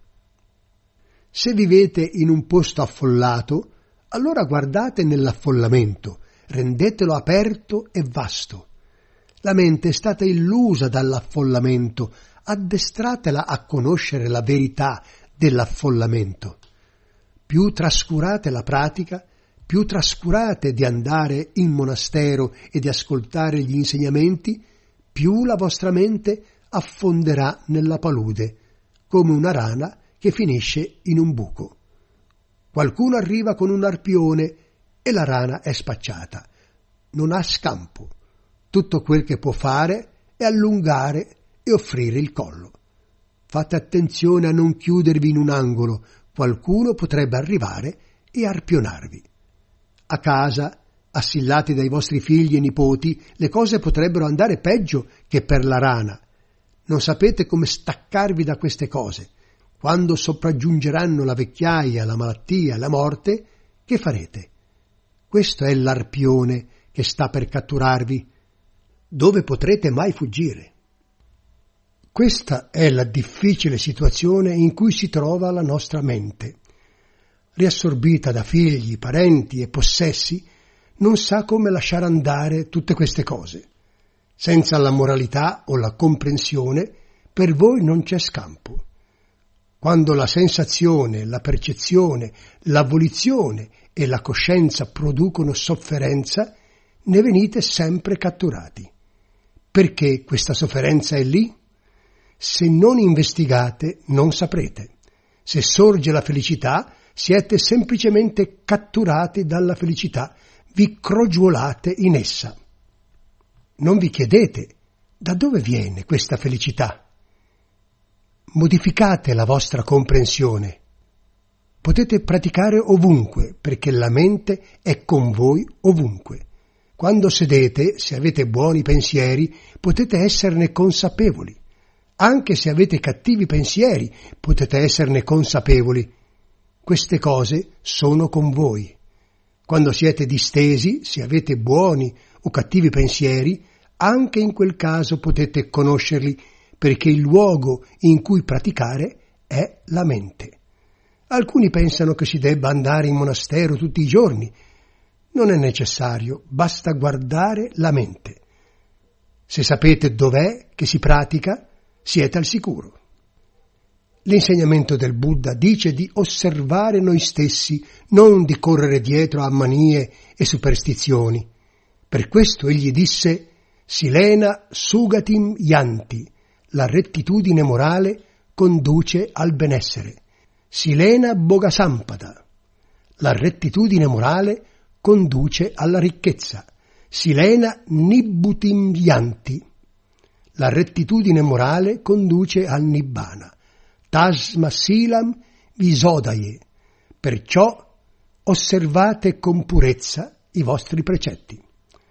Se vivete in un posto affollato, allora guardate nell'affollamento, rendetelo aperto e vasto. La mente è stata illusa dall'affollamento, addestratela a conoscere la verità dell'affollamento. Più trascurate la pratica, più trascurate di andare in monastero e di ascoltare gli insegnamenti, più la vostra mente affonderà nella palude, come una rana che finisce in un buco. Qualcuno arriva con un arpione e la rana è spacciata. Non ha scampo. Tutto quel che può fare è allungare e offrire il collo. Fate attenzione a non chiudervi in un angolo, qualcuno potrebbe arrivare e arpionarvi. A casa, assillati dai vostri figli e nipoti, le cose potrebbero andare peggio che per la rana. Non sapete come staccarvi da queste cose. Quando sopraggiungeranno la vecchiaia, la malattia, la morte, che farete? Questo è l'arpione che sta per catturarvi. Dove potrete mai fuggire? Questa è la difficile situazione in cui si trova la nostra mente. Riassorbita da figli, parenti e possessi, non sa come lasciare andare tutte queste cose. Senza la moralità o la comprensione, per voi non c'è scampo. Quando la sensazione, la percezione, la volizione e la coscienza producono sofferenza, ne venite sempre catturati. Perché questa sofferenza è lì? Se non investigate, non saprete. Se sorge la felicità, siete semplicemente catturati dalla felicità, vi crogiolate in essa. Non vi chiedete da dove viene questa felicità. Modificate la vostra comprensione. Potete praticare ovunque, perché la mente è con voi ovunque. Quando sedete, se avete buoni pensieri, potete esserne consapevoli. Anche se avete cattivi pensieri, potete esserne consapevoli. Queste cose sono con voi. Quando siete distesi, se avete buoni o cattivi pensieri, anche in quel caso potete conoscerli, perché il luogo in cui praticare è la mente. Alcuni pensano che si debba andare in monastero tutti i giorni. Non è necessario, basta guardare la mente. Se sapete dov'è che si pratica, siete al sicuro. L'insegnamento del Buddha dice di osservare noi stessi, non di correre dietro a manie e superstizioni. Per questo egli disse: Silena sugatim yanti, la rettitudine morale conduce al benessere. Silena bogasampada, la rettitudine morale conduce alla ricchezza. Silena nibbutim yanti, la rettitudine morale conduce al nibbana. Tasma silam visodaye, perciò osservate con purezza i vostri precetti.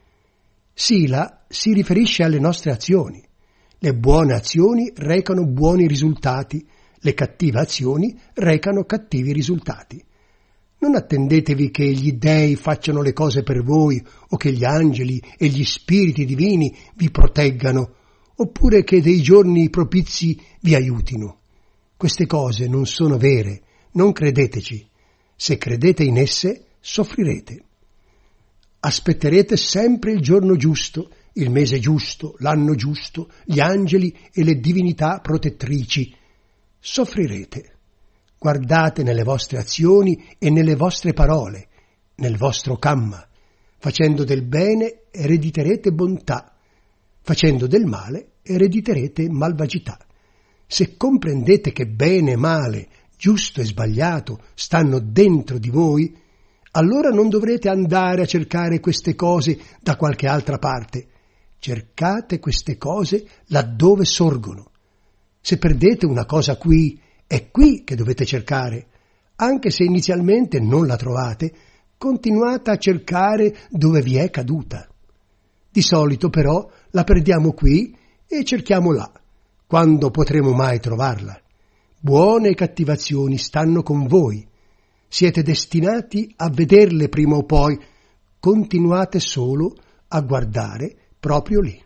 Sila si riferisce alle nostre azioni. Le buone azioni recano buoni risultati, le cattive azioni recano cattivi risultati. Non attendetevi che gli dèi facciano le cose per voi o che gli angeli e gli spiriti divini vi proteggano, oppure che dei giorni propizi vi aiutino. Queste cose non sono vere, non credeteci. Se credete in esse, soffrirete. Aspetterete sempre il giorno giusto, il mese giusto, l'anno giusto, gli angeli e le divinità protettrici. Soffrirete. Guardate nelle vostre azioni e nelle vostre parole, nel vostro kamma. Facendo del bene erediterete bontà, facendo del male erediterete malvagità. Se comprendete che bene e male, giusto e sbagliato stanno dentro di voi, allora non dovrete andare a cercare queste cose da qualche altra parte. Cercate queste cose laddove sorgono. Se perdete una cosa qui, è qui che dovete cercare. Anche se inizialmente non la trovate, continuate a cercare dove vi è caduta. Di solito però la perdiamo qui e cerchiamo là. Quando potremo mai trovarla? Buone e cattive azioni stanno con voi. Siete destinati a vederle prima o poi. Continuate solo a guardare proprio lì.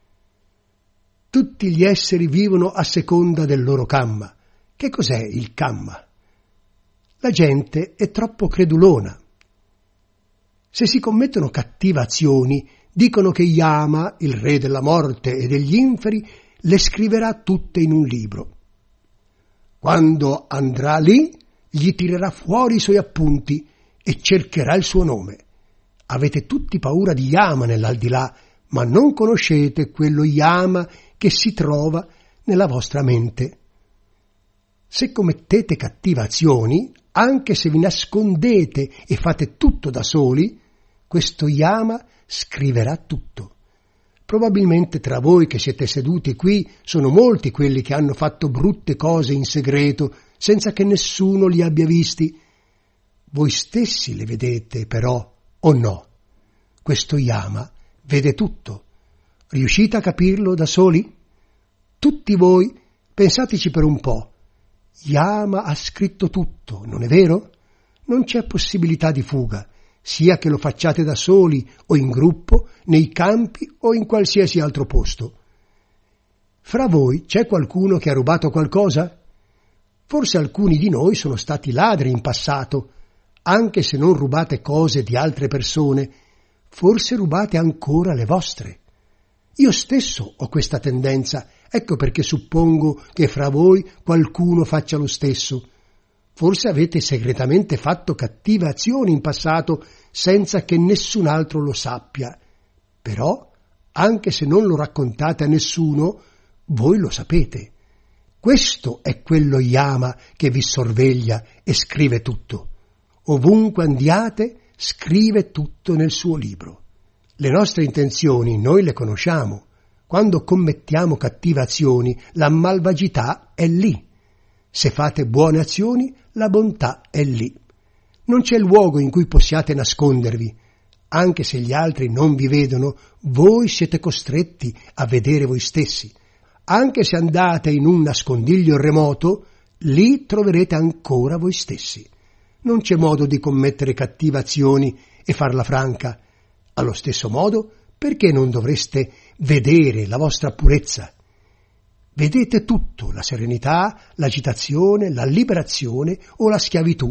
Tutti gli esseri vivono a seconda del loro kamma. Che cos'è il kamma? La gente è troppo credulona. Se si commettono cattive azioni, dicono che Yama, il re della morte e degli inferi, le scriverà tutte in un libro. Quando andrà lì, gli tirerà fuori i suoi appunti e cercherà il suo nome. Avete tutti paura di Yama nell'aldilà, ma non conoscete quello Yama che si trova nella vostra mente. Se commettete cattive azioni, anche se vi nascondete e fate tutto da soli, questo Yama scriverà tutto. Probabilmente tra voi che siete seduti qui sono molti quelli che hanno fatto brutte cose in segreto senza che nessuno li abbia visti. Voi stessi le vedete però, o no? Questo Yama vede tutto. Riuscite a capirlo da soli? Tutti voi, pensateci per un po'. Yama ha scritto tutto, non è vero? Non c'è possibilità di fuga, sia che lo facciate da soli o in gruppo, nei campi o in qualsiasi altro posto. Fra voi c'è qualcuno che ha rubato qualcosa? Forse alcuni di noi sono stati ladri in passato, anche se non rubate cose di altre persone, forse rubate ancora le vostre. Io stesso ho questa tendenza, ecco perché suppongo che fra voi qualcuno faccia lo stesso. Forse avete segretamente fatto cattive azioni in passato senza che nessun altro lo sappia, però anche se non lo raccontate a nessuno, voi lo sapete. Questo è quello Yama che vi sorveglia e scrive tutto. Ovunque andiate, scrive tutto nel suo libro. Le nostre intenzioni noi le conosciamo. Quando commettiamo cattive azioni, la malvagità è lì. Se fate buone azioni, la bontà è lì. Non c'è luogo in cui possiate nascondervi. Anche se gli altri non vi vedono, voi siete costretti a vedere voi stessi. Anche se andate in un nascondiglio remoto, lì troverete ancora voi stessi. Non c'è modo di commettere cattive azioni e farla franca. Allo stesso modo, perché non dovreste vedere la vostra purezza? Vedete tutto, la serenità, l'agitazione, la liberazione o la schiavitù.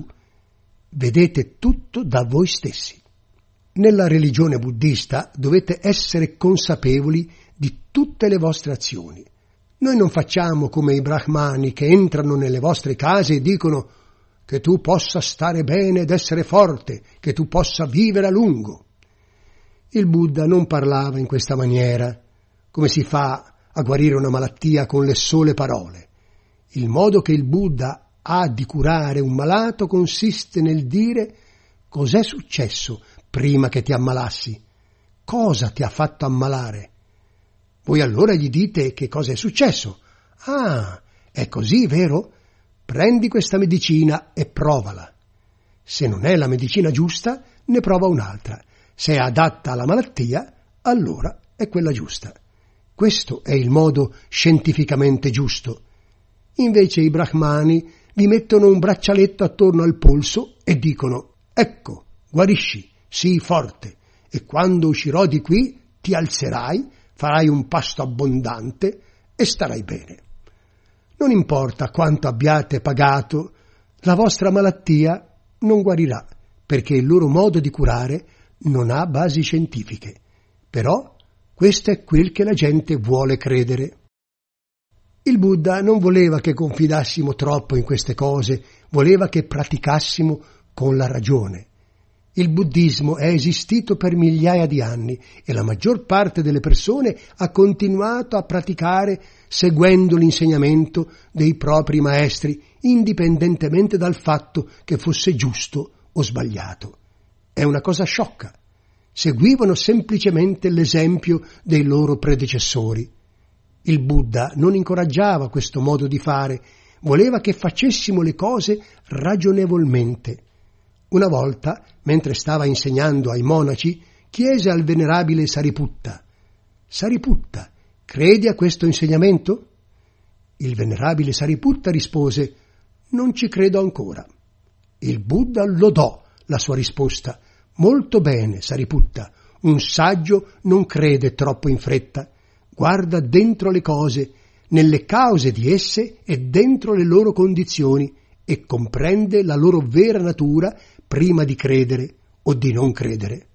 Vedete tutto da voi stessi. Nella religione buddista dovete essere consapevoli di tutte le vostre azioni. Noi non facciamo come i brahmani che entrano nelle vostre case e dicono che tu possa stare bene ed essere forte, che tu possa vivere a lungo. Il Buddha non parlava in questa maniera, come si fa a guarire una malattia con le sole parole. Il modo che il Buddha ha di curare un malato consiste nel dire: cos'è successo prima che ti ammalassi? Cosa ti ha fatto ammalare? Voi allora gli dite che cosa è successo. Ah, è così, vero? Prendi questa medicina e provala. Se non è la medicina giusta, ne prova un'altra. Se è adatta alla malattia, allora è quella giusta. Questo è il modo scientificamente giusto. Invece i brahmani vi mettono un braccialetto attorno al polso e dicono: ecco, guarisci, sii forte, e quando uscirò di qui ti alzerai, farai un pasto abbondante e starai bene. Non importa quanto abbiate pagato, la vostra malattia non guarirà, perché il loro modo di curare non ha basi scientifiche. Però questo è quel che la gente vuole credere. Il Buddha non voleva che confidassimo troppo in queste cose, voleva che praticassimo con la ragione. Il buddismo è esistito per migliaia di anni e la maggior parte delle persone ha continuato a praticare seguendo l'insegnamento dei propri maestri, indipendentemente dal fatto che fosse giusto o sbagliato. È una cosa sciocca. Seguivano semplicemente l'esempio dei loro predecessori. Il Buddha non incoraggiava questo modo di fare, voleva che facessimo le cose ragionevolmente. Una volta, mentre stava insegnando ai monaci, chiese al venerabile Sariputta: Sariputta, credi a questo insegnamento? Il venerabile Sariputta rispose: non ci credo ancora. Il Buddha lodò la sua risposta: molto bene, Sariputta, un saggio non crede troppo in fretta, guarda dentro le cose, nelle cause di esse e dentro le loro condizioni, e comprende la loro vera natura prima di credere o di non credere.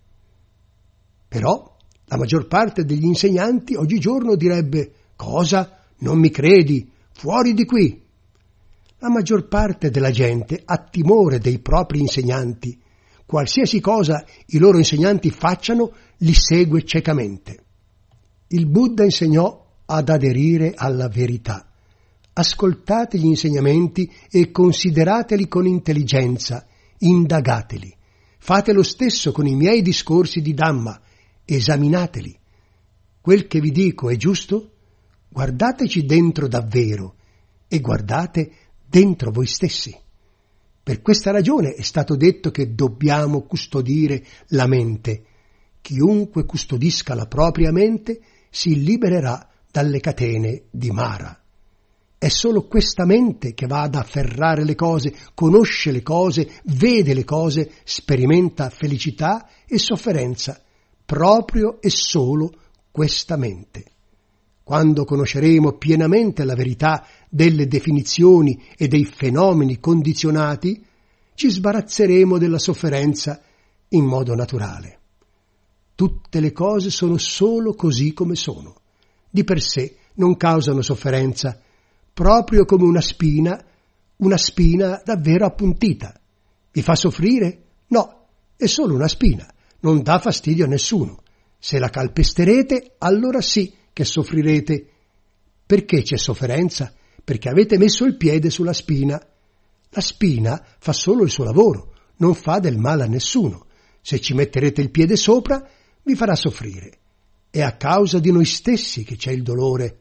Però la maggior parte degli insegnanti oggigiorno direbbe: cosa? Non mi credi? Fuori di qui! La maggior parte della gente ha timore dei propri insegnanti. Qualsiasi cosa i loro insegnanti facciano, li segue ciecamente. Il Buddha insegnò ad aderire alla verità. Ascoltate gli insegnamenti e considerateli con intelligenza, indagateli. Fate lo stesso con i miei discorsi di Dhamma, esaminateli. Quel che vi dico è giusto? Guardateci dentro davvero e guardate dentro voi stessi. Per questa ragione è stato detto che dobbiamo custodire la mente. Chiunque custodisca la propria mente si libererà dalle catene di Mara. È solo questa mente che va ad afferrare le cose, conosce le cose, vede le cose, sperimenta felicità e sofferenza. Proprio e solo questa mente. Quando conosceremo pienamente la verità delle definizioni e dei fenomeni condizionati, ci sbarazzeremo della sofferenza in modo naturale. Tutte le cose sono solo così come sono. Di per sé non causano sofferenza, proprio come una spina, una spina davvero appuntita. Vi fa soffrire? No, è solo una spina, non dà fastidio a nessuno. Se la calpesterete, allora sì che soffrirete. Perché c'è sofferenza? Perché avete messo il piede sulla spina. La spina fa solo il suo lavoro, non fa del male a nessuno. Se ci metterete il piede sopra, vi farà soffrire. È a causa di noi stessi che c'è il dolore.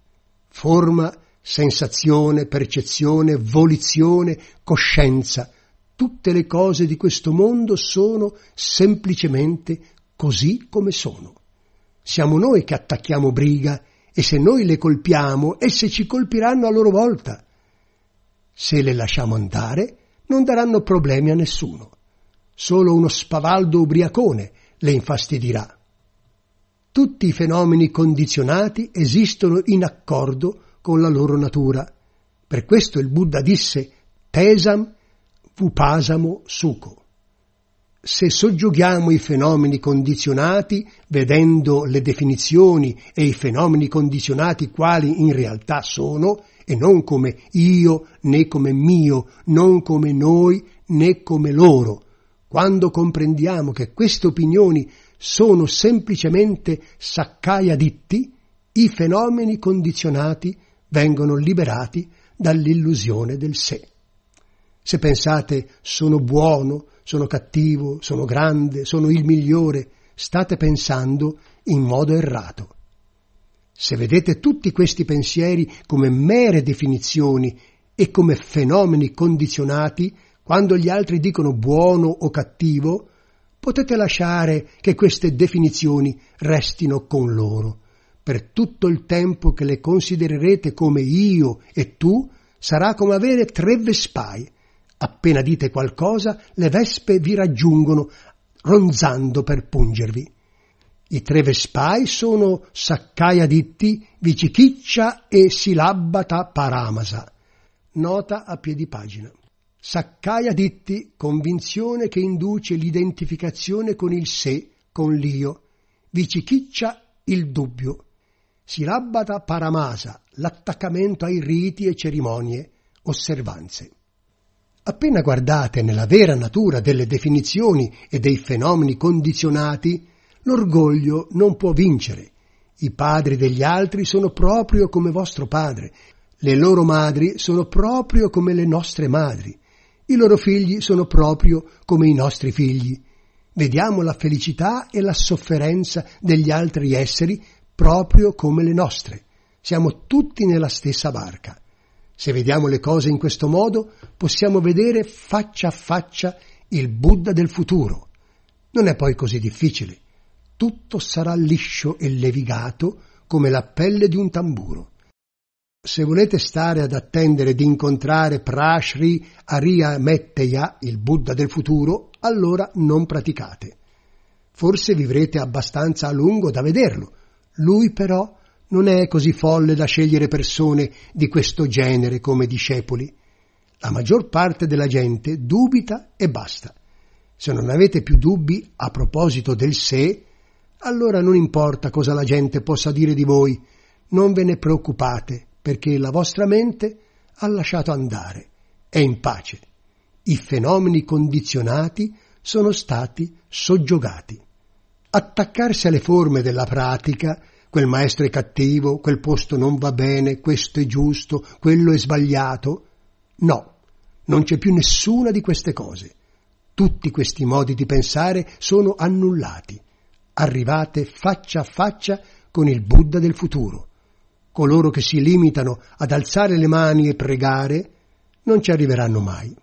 Forma, sensazione, percezione, volizione, coscienza, tutte le cose di questo mondo sono semplicemente così come sono. Siamo noi che attacchiamo briga e se noi le colpiamo, esse ci colpiranno a loro volta. Se le lasciamo andare, non daranno problemi a nessuno. Solo uno spavaldo ubriacone le infastidirà. Tutti i fenomeni condizionati esistono in accordo con la loro natura. Per questo il Buddha disse Tesam Vupasamo Sukho. Se soggioghiamo i fenomeni condizionati, vedendo le definizioni e i fenomeni condizionati quali in realtà sono, e non come io, né come mio, non come noi, né come loro, quando comprendiamo che queste opinioni sono semplicemente Sakkaya Ditti, i fenomeni condizionati vengono liberati dall'illusione del sé. Se pensate sono buono, sono cattivo, sono grande, sono il migliore, state pensando in modo errato. Se vedete tutti questi pensieri come mere definizioni e come fenomeni condizionati, quando gli altri dicono buono o cattivo, potete lasciare che queste definizioni restino con loro. Per tutto il tempo che le considererete come io e tu, sarà come avere tre vespai. Appena dite qualcosa, le vespe vi raggiungono, ronzando per pungervi. I tre vespai sono Sakkaya Ditti, Vicikiccia e Silabbata Paramasa. Nota a piedi pagina. Sakkaya Ditti, convinzione che induce l'identificazione con il sé, con l'io. Vicikiccia, il dubbio. Silabbata Paramasa, l'attaccamento ai riti e cerimonie, osservanze. Appena guardate nella vera natura delle definizioni e dei fenomeni condizionati, l'orgoglio non può vincere. I padri degli altri sono proprio come vostro padre, le loro madri sono proprio come le nostre madri, i loro figli sono proprio come i nostri figli. Vediamo la felicità e la sofferenza degli altri esseri proprio come le nostre. Siamo tutti nella stessa barca. Se vediamo le cose in questo modo, possiamo vedere faccia a faccia il Buddha del futuro. Non è poi così difficile. Tutto sarà liscio e levigato come la pelle di un tamburo. Se volete stare ad attendere di incontrare Prashri Arya Metteya, il Buddha del futuro, allora non praticate. Forse vivrete abbastanza a lungo da vederlo. Lui però non è così folle da scegliere persone di questo genere come discepoli. La maggior parte della gente dubita e basta. Se non avete più dubbi a proposito del sé, allora non importa cosa la gente possa dire di voi, non ve ne preoccupate, perché la vostra mente ha lasciato andare, è in pace. I fenomeni condizionati sono stati soggiogati. Attaccarsi alle forme della pratica, quel maestro è cattivo, quel posto non va bene, questo è giusto, quello è sbagliato, no, non c'è più nessuna di queste cose. Tutti questi modi di pensare sono annullati. Arrivate faccia a faccia con il Buddha del futuro. Coloro che si limitano ad alzare le mani e pregare non ci arriveranno mai.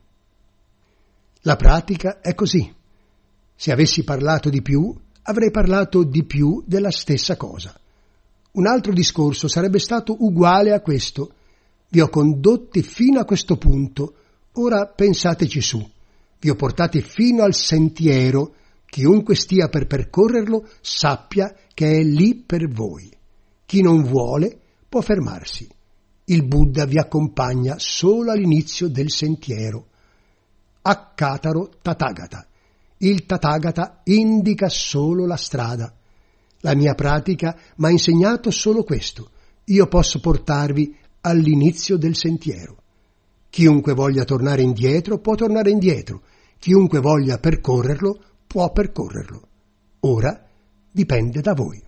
La pratica è così. Se avessi parlato di più, avrei parlato di più della stessa cosa. Un altro discorso sarebbe stato uguale a questo. Vi ho condotti fino a questo punto, ora pensateci su. Vi ho portati fino al sentiero, chiunque stia per percorrerlo sappia che è lì per voi. Chi non vuole può fermarsi. Il Buddha vi accompagna solo all'inizio del sentiero. Akkataro Tathagata. Il Tathagata indica solo la strada. La mia pratica mi ha insegnato solo questo. Io posso portarvi all'inizio del sentiero. Chiunque voglia tornare indietro può tornare indietro. Chiunque voglia percorrerlo può percorrerlo. Ora dipende da voi.